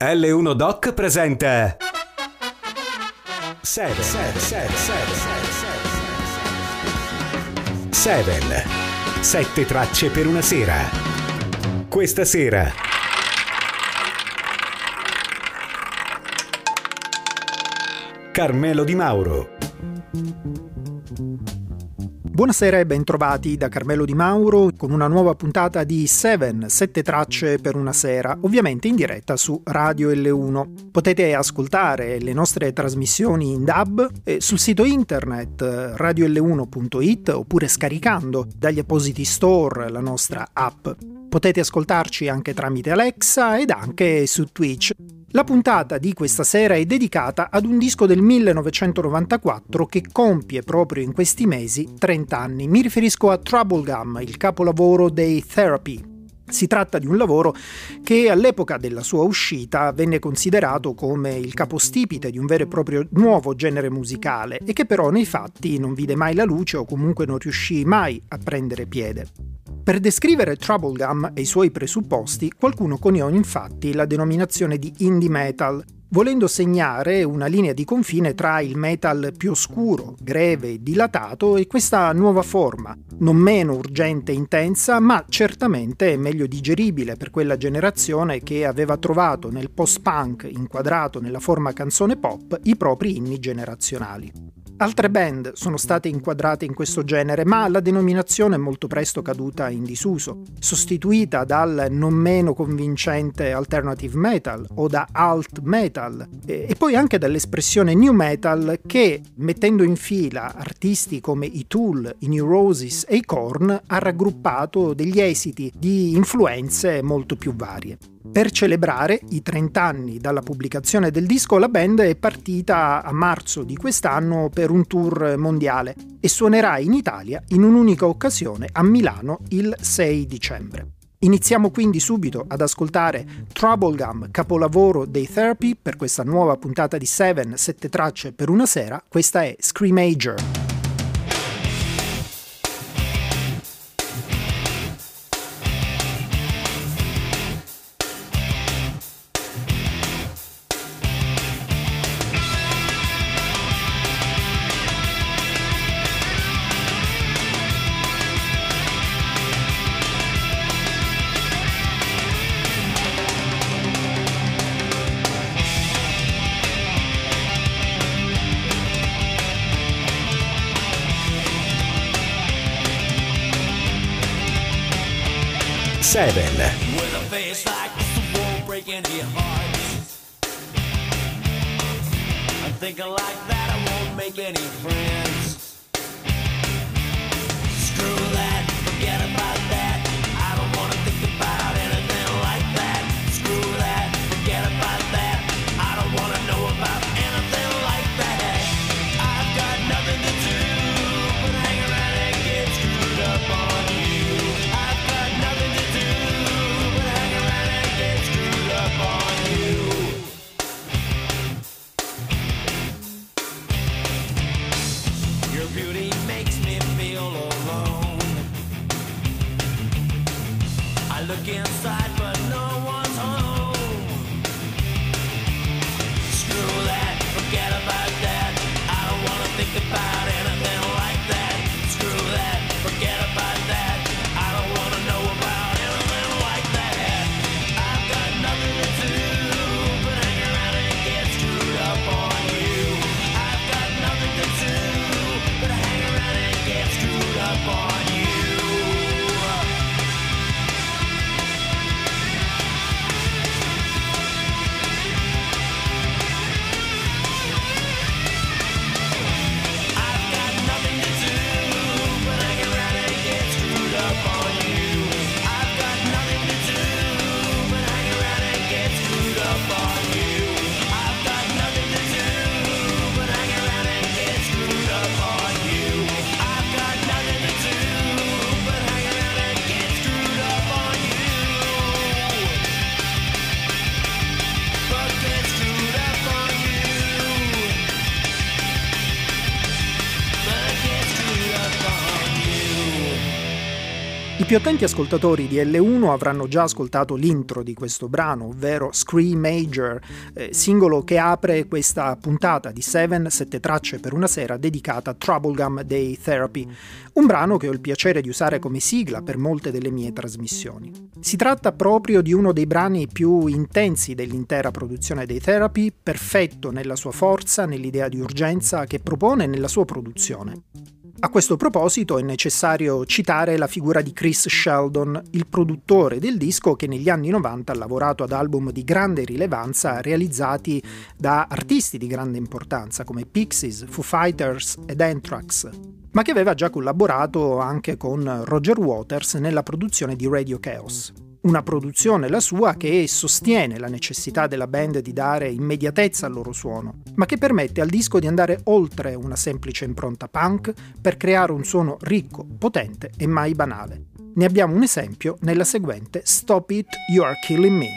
L1 Doc presenta Seven. Sette tracce per una sera. Questa sera Carmelo Di Mauro. Buonasera e bentrovati da Carmelo Di Mauro con una nuova puntata di Seven, sette tracce per una sera, ovviamente in diretta su Radio L1. Potete ascoltare le nostre trasmissioni in DAB sul sito internet radiol1.it oppure scaricando dagli appositi store la nostra app. Potete ascoltarci anche tramite Alexa ed anche su Twitch. La puntata di questa sera è dedicata ad un disco del 1994 che compie proprio in questi mesi 30 anni. Mi riferisco a Trouble Gum, il capolavoro dei Therapy. Si tratta di un lavoro che all'epoca della sua uscita venne considerato come il capostipite di un vero e proprio nuovo genere musicale e che però nei fatti non vide mai la luce o comunque non riuscì mai a prendere piede. Per descrivere Trouble Gum e i suoi presupposti, qualcuno coniò infatti la denominazione di indie metal, volendo segnare una linea di confine tra il metal più oscuro, greve e dilatato e questa nuova forma, non meno urgente e intensa, ma certamente meglio digeribile per quella generazione che aveva trovato nel post-punk inquadrato nella forma canzone pop i propri inni generazionali. Altre band sono state inquadrate in questo genere, ma la denominazione è molto presto caduta in disuso, sostituita dal non meno convincente alternative metal o da alt metal e poi anche dall'espressione new metal che, mettendo in fila artisti come i Tool, i Neurosis e i Korn, ha raggruppato degli esiti di influenze molto più varie. Per celebrare i 30 anni dalla pubblicazione del disco, la band è partita a marzo di quest'anno per un tour mondiale e suonerà in Italia in un'unica occasione a Milano il 6 dicembre. Iniziamo quindi subito ad ascoltare Trouble Gum, capolavoro dei Therapy, per questa nuova puntata di Seven, sette tracce per una sera. Questa è Screamager. Seven. With a face like this won't break any hearts. I'm thinking like that, I won't make any friends. Screw that, forget about that. I don't wanna think about anything like that. Screw that, forget about that. I don't wanna know about anything like that. I've got nothing to do but hang around and get screwed up on you. I've got nothing to do but hang around and get screwed up on you. I più attenti ascoltatori di L1 avranno già ascoltato l'intro di questo brano, ovvero Scree Major, singolo che apre questa puntata di 7 tracce per una sera dedicata a Troublegum dei Therapy, un brano che ho il piacere di usare come sigla per molte delle mie trasmissioni. Si tratta proprio di uno dei brani più intensi dell'intera produzione dei Therapy, perfetto nella sua forza, nell'idea di urgenza che propone nella sua produzione. A questo proposito è necessario citare la figura di Chris Sheldon, il produttore del disco che negli anni 90 ha lavorato ad album di grande rilevanza realizzati da artisti di grande importanza come Pixies, Foo Fighters ed Anthrax, ma che aveva già collaborato anche con Roger Waters nella produzione di Radio Chaos. Una produzione, la sua, che sostiene la necessità della band di dare immediatezza al loro suono, ma che permette al disco di andare oltre una semplice impronta punk per creare un suono ricco, potente e mai banale. Ne abbiamo un esempio nella seguente Stop It, You Are Killing Me.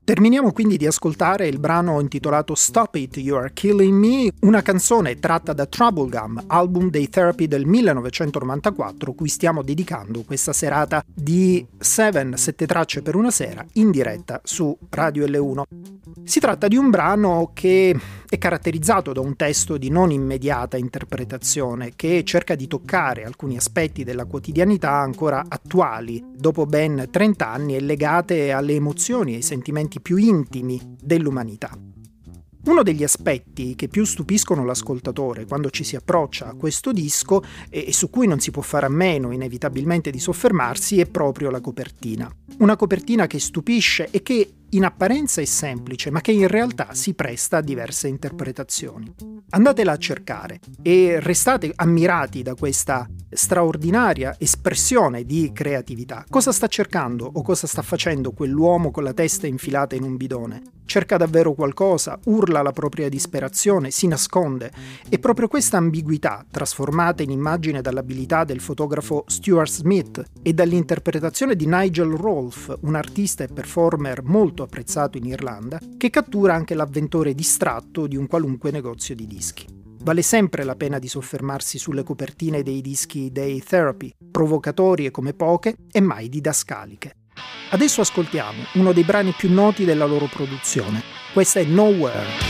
Terminiamo quindi di ascoltare il brano intitolato Stop It, You Are Killing Me, una canzone tratta da Trouble Gum, album dei Therapy del 1994, cui stiamo dedicando questa serata di 7 tracce per una sera in diretta su Radio L1. Si tratta di un brano che è caratterizzato da un testo di non immediata interpretazione che cerca di toccare alcuni aspetti della quotidianità ancora attuali, dopo ben 30 anni e legate alle emozioni e ai sentimenti più intimi dell'umanità. Uno degli aspetti che più stupiscono l'ascoltatore quando ci si approccia a questo disco e su cui non si può fare a meno inevitabilmente di soffermarsi è proprio la copertina. Una copertina che stupisce e che in apparenza è semplice, ma che in realtà si presta a diverse interpretazioni. Andatela a cercare e restate ammirati da questa straordinaria espressione di creatività. Cosa sta cercando o cosa sta facendo quell'uomo con la testa infilata in un bidone? Cerca davvero qualcosa, urla la propria disperazione, si nasconde. E proprio questa ambiguità, trasformata in immagine dall'abilità del fotografo Stuart Smith e dall'interpretazione di Nigel Rolfe, un artista e performer molto apprezzato in Irlanda, che cattura anche l'avventore distratto di un qualunque negozio di dischi. Vale sempre la pena di soffermarsi sulle copertine dei dischi dei Therapy, provocatorie come poche e mai didascaliche. Adesso ascoltiamo uno dei brani più noti della loro produzione. Questa è Nowhere.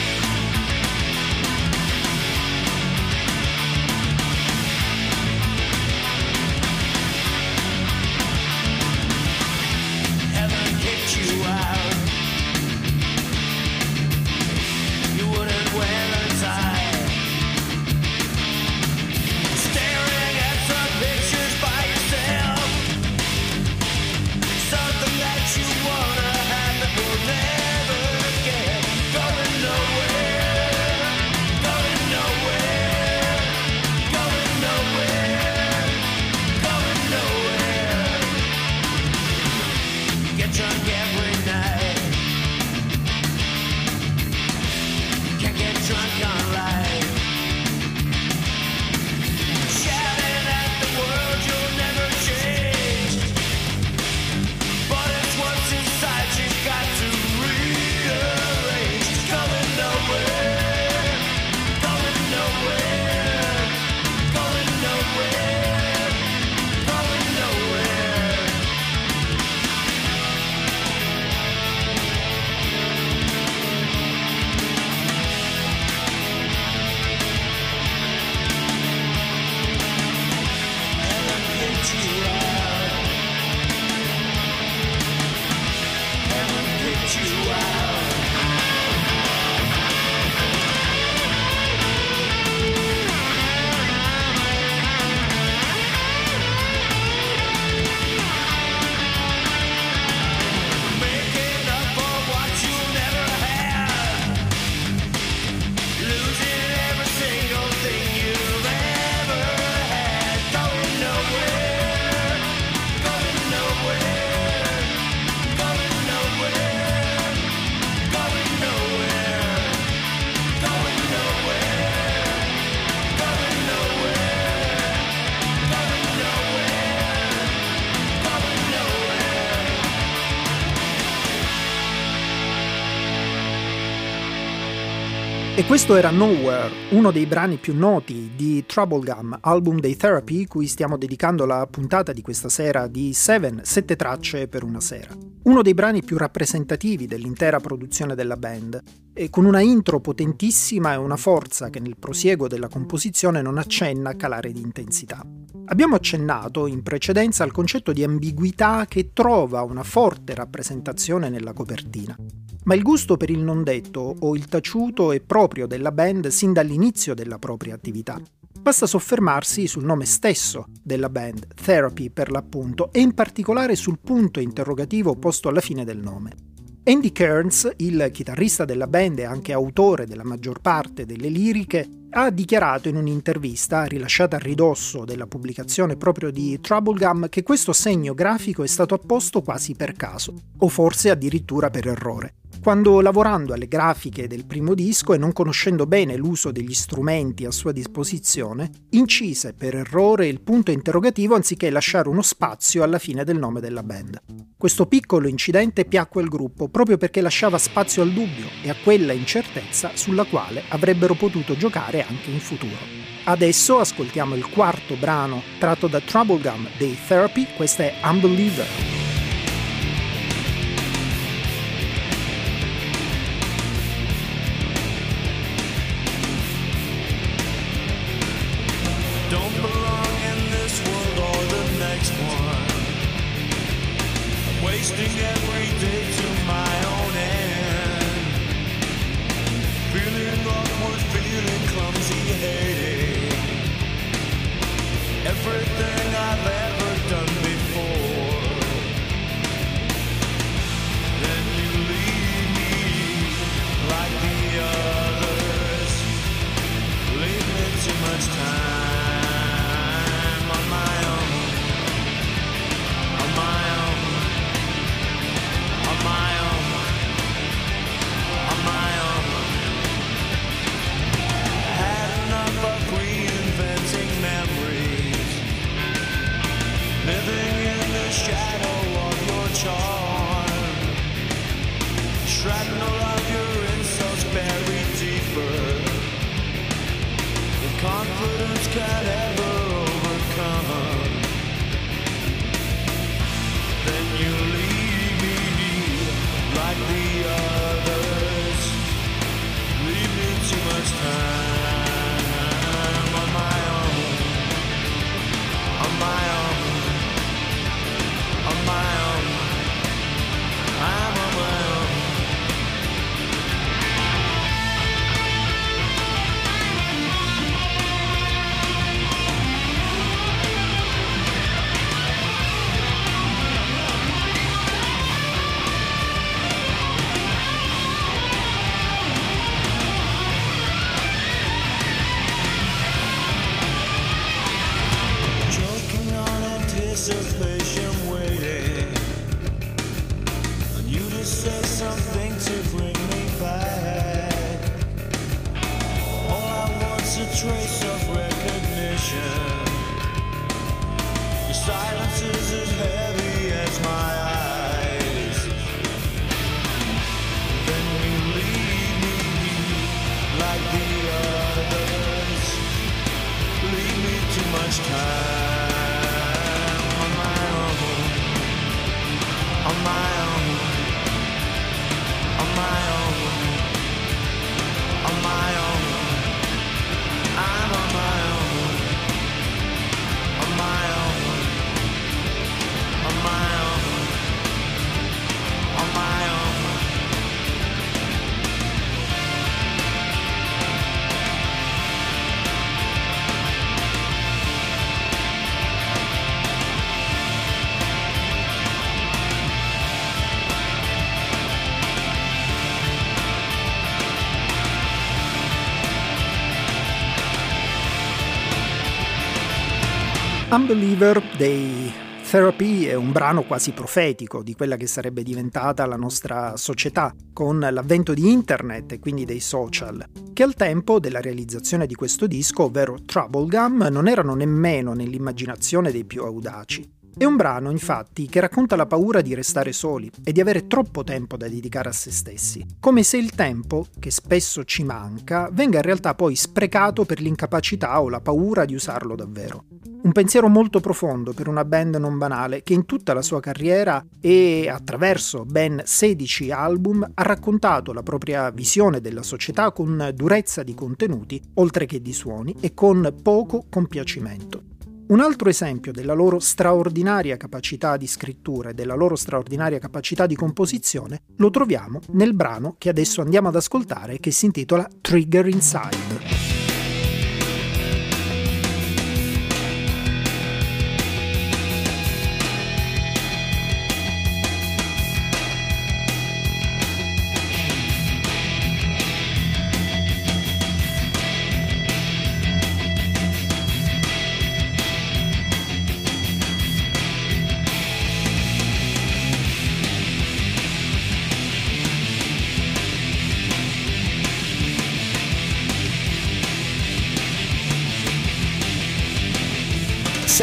E questo era Nowhere, uno dei brani più noti di Trouble Gum, album dei Therapy, cui stiamo dedicando la puntata di questa sera di 7 tracce per una sera. Uno dei brani più rappresentativi dell'intera produzione della band, e con una intro potentissima e una forza che nel prosieguo della composizione non accenna a calare di intensità. Abbiamo accennato in precedenza al concetto di ambiguità che trova una forte rappresentazione nella copertina. Ma il gusto per il non detto o il taciuto è proprio della band sin dall'inizio della propria attività. Basta soffermarsi sul nome stesso della band, Therapy per l'appunto, e in particolare sul punto interrogativo posto alla fine del nome. Andy Kearns, il chitarrista della band e anche autore della maggior parte delle liriche, ha dichiarato in un'intervista rilasciata a ridosso della pubblicazione proprio di Trouble Gum che questo segno grafico è stato apposto quasi per caso, o forse addirittura per errore. quando, lavorando alle grafiche del primo disco e non conoscendo bene l'uso degli strumenti a sua disposizione, incise per errore il punto interrogativo anziché lasciare uno spazio alla fine del nome della band. Questo piccolo incidente piacque al gruppo proprio perché lasciava spazio al dubbio e a quella incertezza sulla quale avrebbero potuto giocare anche in futuro. Adesso ascoltiamo il quarto brano tratto da Trouble Gum dei Therapy, questa è Unbeliever. Don't belong in this world or the next one. Wasting every day to my own end. Feeling awkward, feeling clumsy, hating everything I've ever done before. Then you leave me like the others. Leave me too much time on my own, on my own, on my own, on my own. Had enough of reinventing memories, living in the shadow of your charm. Shrapnel of your insults buried deeper than confidence can ever overcome. Then you leave me like the others. Leave me too much time on my own, on my own, on my own. I'm on my own. Choking on anticipation, waiting on you to say something to bring me back. All I want's a trace of recognition. Your silence is as heavy as my eyes. Then you leave me like the others. Leave me too much time on my own, on my own, on my own, on my own. I'm on my own, on my own, on my own, on my own. Unbeliever dei Therapy è un brano quasi profetico di quella che sarebbe diventata la nostra società con l'avvento di internet e quindi dei social, che al tempo della realizzazione di questo disco, ovvero Trouble Gum, non erano nemmeno nell'immaginazione dei più audaci. È un brano, infatti, che racconta la paura di restare soli e di avere troppo tempo da dedicare a se stessi, come se il tempo, che spesso ci manca, venga in realtà poi sprecato per l'incapacità o la paura di usarlo davvero. Un pensiero molto profondo per una band non banale che in tutta la sua carriera e attraverso ben 16 album ha raccontato la propria visione della società con durezza di contenuti, oltre che di suoni, e con poco compiacimento. Un altro esempio della loro straordinaria capacità di scrittura e della loro straordinaria capacità di composizione lo troviamo nel brano che adesso andiamo ad ascoltare, che si intitola Trigger Inside.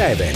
Seven.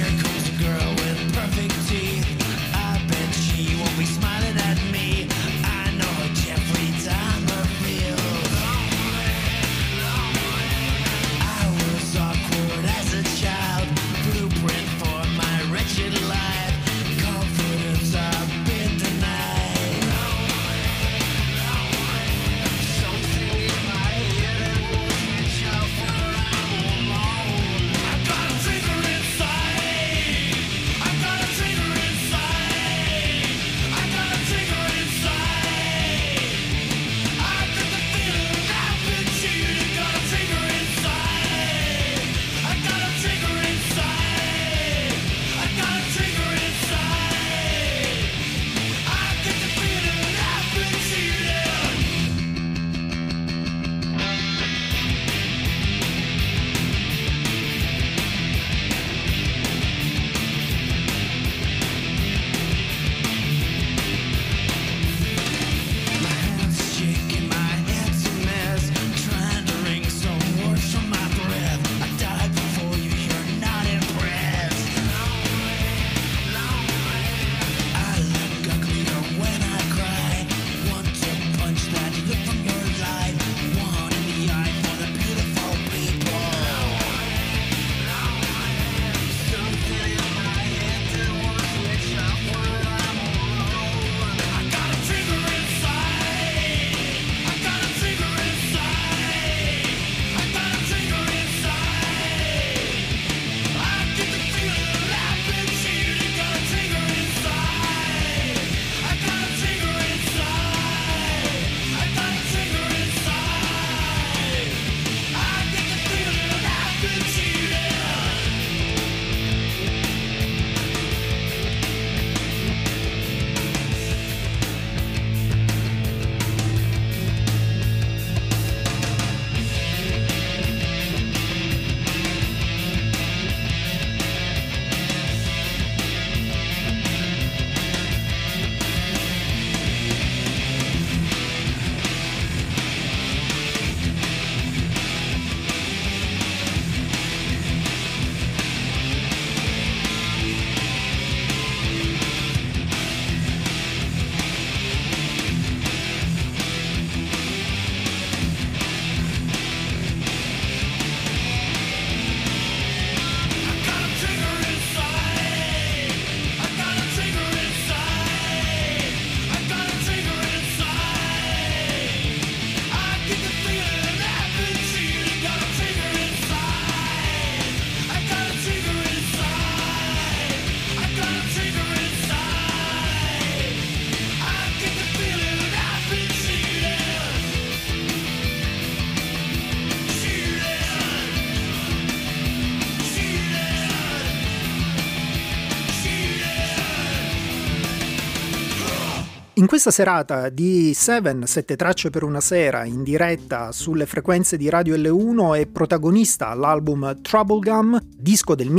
In questa serata di Seven, 7 tracce per una sera, in diretta sulle frequenze di Radio L1, è protagonista l'album Troublegum, disco del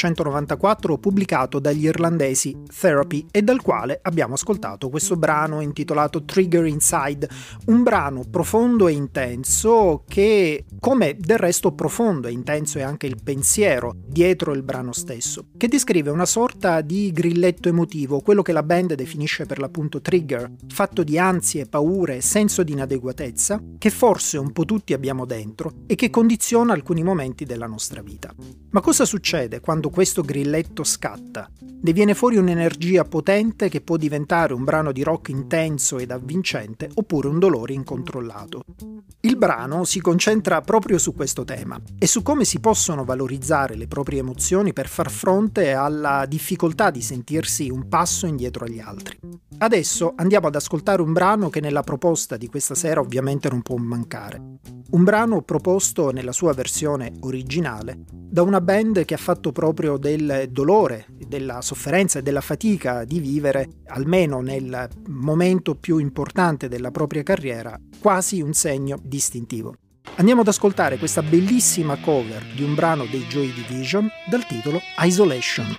1994 pubblicato dagli irlandesi Therapy e dal quale abbiamo ascoltato questo brano intitolato Trigger Inside, un brano profondo e intenso che, come del resto profondo e intenso è anche il pensiero dietro il brano stesso, che descrive una sorta di grilletto emotivo, quello che la band definisce per l'appunto trigger, fatto di ansie, paure, senso di inadeguatezza, che forse un po' tutti abbiamo dentro e che condiziona alcuni momenti della nostra vita. Ma cosa succede quando questo grilletto scatta? Ne viene fuori un'energia potente che può diventare un brano di rock intenso ed avvincente oppure un dolore incontrollato. Il brano si concentra proprio su questo tema e su come si possono valorizzare le proprie emozioni per far fronte alla difficoltà di sentirsi un passo indietro agli altri. Adesso andiamo ad ascoltare un brano che nella proposta di questa sera ovviamente non può mancare. Un brano proposto nella sua versione originale da una band che ha fatto proprio del dolore, della sofferenza e della fatica di vivere, almeno nel momento più importante della propria carriera, quasi un segno distintivo. Andiamo ad ascoltare questa bellissima cover di un brano dei Joy Division dal titolo Isolation.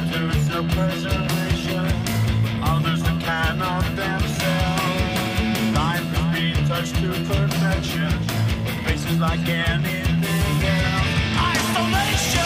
to self-preservation, others that cannot themselves. Life is being touched to perfection, faces like anything else. Isolation!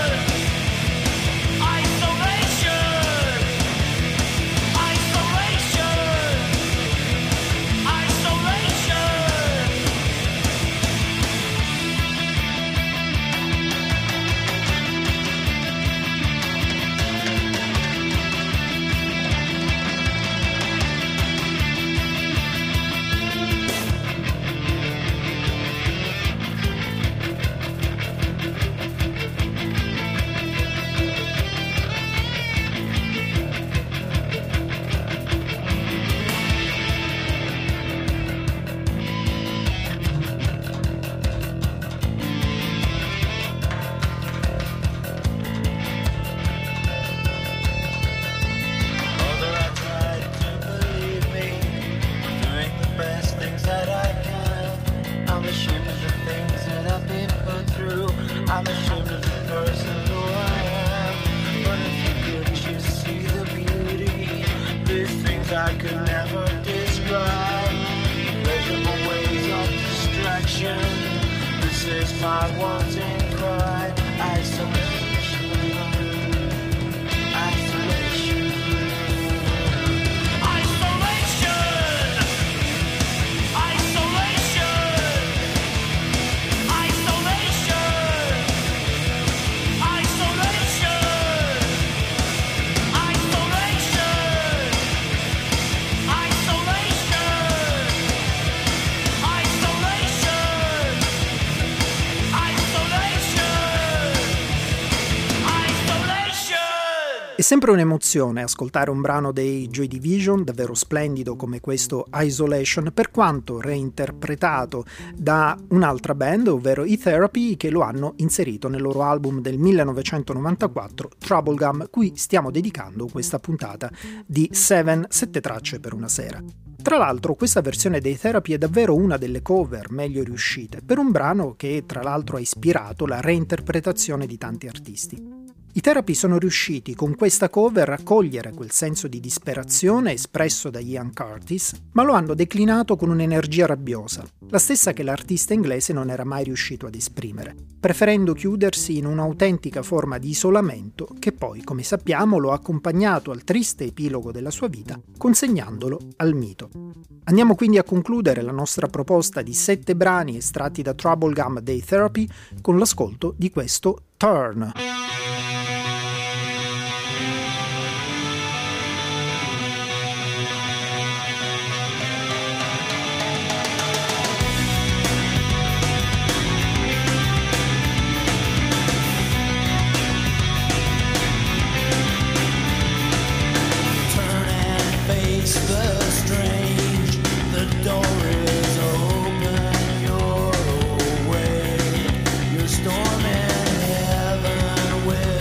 I'm ashamed of the person who I am. But if you could just see the beauty, there's things I could never describe. Pleasurable ways of distraction. This is my wanting cry. Isolation. Isolation. È sempre un'emozione ascoltare un brano dei Joy Division, davvero splendido come questo Isolation, per quanto reinterpretato da un'altra band, ovvero i Therapy, che lo hanno inserito nel loro album del 1994, Troublegum, cui stiamo dedicando questa puntata di 7 tracce per una sera. Tra l'altro questa versione dei Therapy è davvero una delle cover meglio riuscite, per un brano che tra l'altro ha ispirato la reinterpretazione di tanti artisti. I Therapy sono riusciti con questa cover a cogliere quel senso di disperazione espresso da Ian Curtis, ma lo hanno declinato con un'energia rabbiosa, la stessa che l'artista inglese non era mai riuscito ad esprimere, preferendo chiudersi in un'autentica forma di isolamento che poi, come sappiamo, lo ha accompagnato al triste epilogo della sua vita, consegnandolo al mito. Andiamo quindi a concludere la nostra proposta di 7 brani estratti da Troublegum dei Therapy con l'ascolto di questo Turn. Storm in heaven with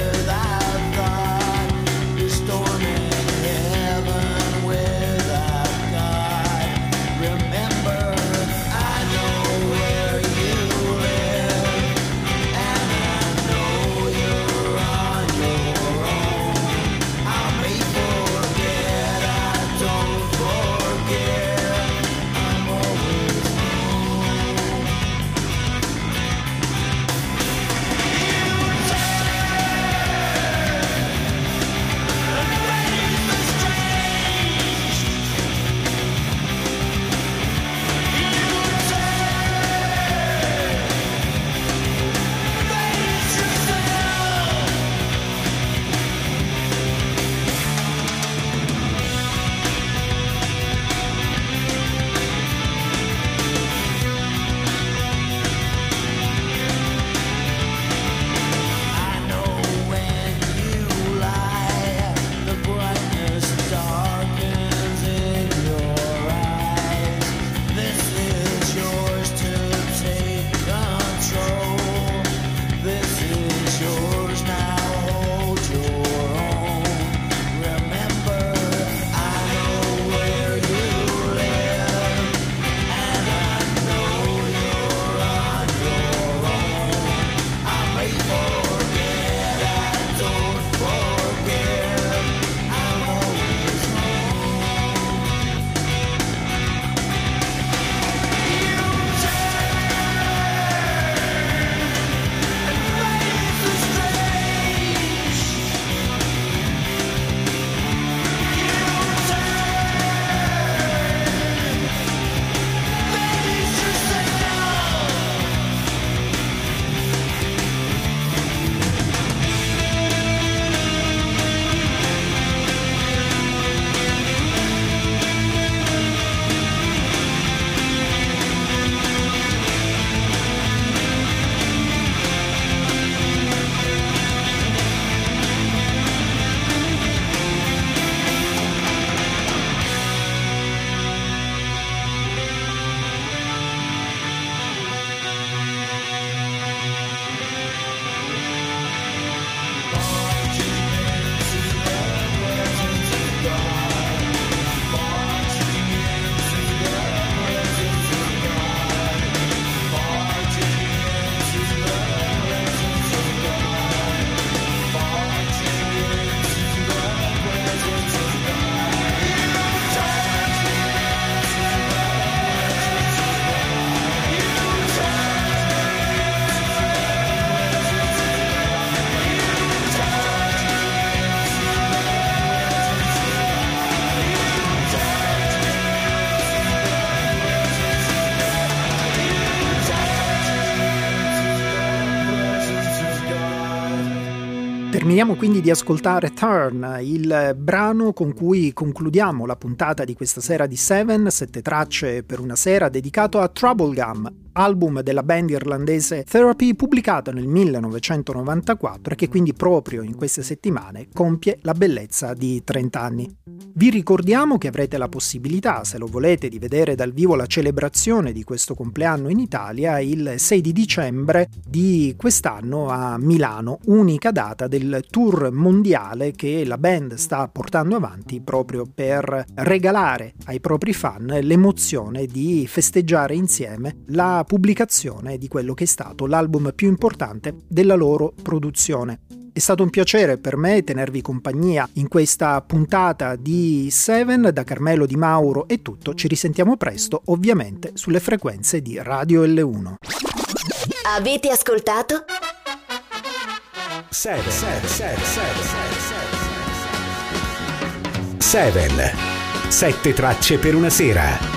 Terminiamo quindi di ascoltare Turn, il brano con cui concludiamo la puntata di questa sera di Seven, 7 tracce per una sera, dedicato a Troublegum, album della band irlandese Therapy, pubblicato nel 1994 e che quindi proprio in queste settimane compie la bellezza di 30 anni. Vi ricordiamo che avrete la possibilità, se lo volete, di vedere dal vivo la celebrazione di questo compleanno in Italia il 6 di dicembre di quest'anno a Milano, unica data del tour mondiale che la band sta portando avanti proprio per regalare ai propri fan l'emozione di festeggiare insieme la pubblicazione di quello che è stato l'album più importante della loro produzione. È stato un piacere per me tenervi compagnia in questa puntata di Seven. Da Carmelo Di Mauro è tutto, ci risentiamo presto, ovviamente sulle frequenze di Radio L1. Avete ascoltato? Seven. 7 tracce per una sera.